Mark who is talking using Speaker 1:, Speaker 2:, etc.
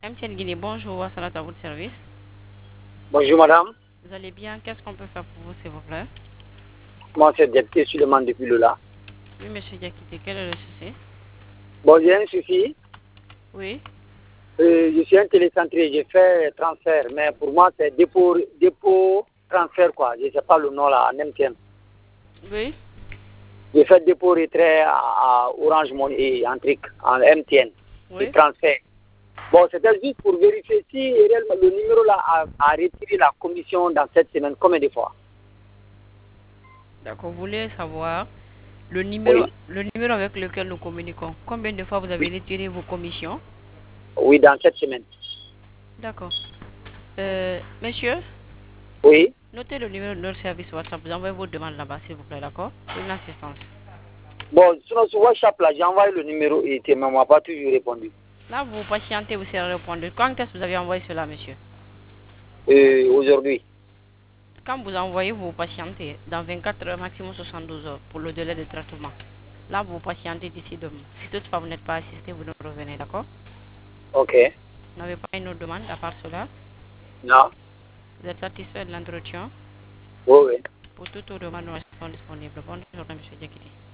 Speaker 1: MTN Guinée, bonjour, Salat à votre service.
Speaker 2: Bonjour madame.
Speaker 1: Vous allez bien? Qu'est-ce qu'on peut faire pour vous, s'il vous plaît?
Speaker 2: Moi c'est Diakité Suleiman depuis Lola.
Speaker 1: Oui, monsieur Diakité, quel est le souci?
Speaker 2: Bon, j'ai un souci.
Speaker 1: Oui.
Speaker 2: Je suis un télécentré, j'ai fait transfert, mais pour moi c'est dépôt transfert quoi. Je ne sais pas le nom là, en MTN.
Speaker 1: Oui.
Speaker 2: J'ai fait dépôt retrait à Orange Money et en MTN.
Speaker 1: Oui.
Speaker 2: Et transfert. Bon, c'était juste pour vérifier si réellement le numéro là a retiré la commission dans cette semaine, combien de fois?
Speaker 1: D'accord, vous voulez savoir
Speaker 2: Oui,
Speaker 1: le numéro avec lequel nous communiquons. Combien de fois vous avez
Speaker 2: oui,
Speaker 1: retiré vos commissions?
Speaker 2: oui, dans cette semaine.
Speaker 1: D'accord. Monsieur,
Speaker 2: Oui.
Speaker 1: notez le numéro de notre service WhatsApp. Vous envoyez vos demandes là-bas, s'il vous plaît, d'accord? Pour une assistance.
Speaker 2: Bon, sinon sur WhatsApp là, j'ai envoyé le numéro et tu ne m'as pas toujours répondu.
Speaker 1: Là, vous patientez, vous serez répondre. Quand est-ce que vous avez envoyé cela, monsieur?
Speaker 2: Aujourd'hui.
Speaker 1: Quand vous envoyez, vous patientez dans 24 heures, maximum 72 heures pour le délai de traitement. Là, vous patientez d'ici demain. Si toutefois vous n'êtes pas assisté, vous nous revenez, d'accord?
Speaker 2: Ok.
Speaker 1: Vous n'avez pas une autre demande à part cela?
Speaker 2: Non.
Speaker 1: Vous êtes satisfait de l'entretien?
Speaker 2: Oui, oui.
Speaker 1: Pour toute autre demande, nous restons disponibles. Bonne journée, monsieur Diakité.